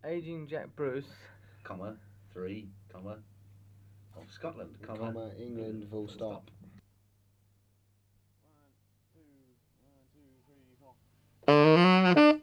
Aging Jack Bruce. comma, 3, comma, of Scotland, comma, England, full stop. 1, 2, 1, 2, 3, 4.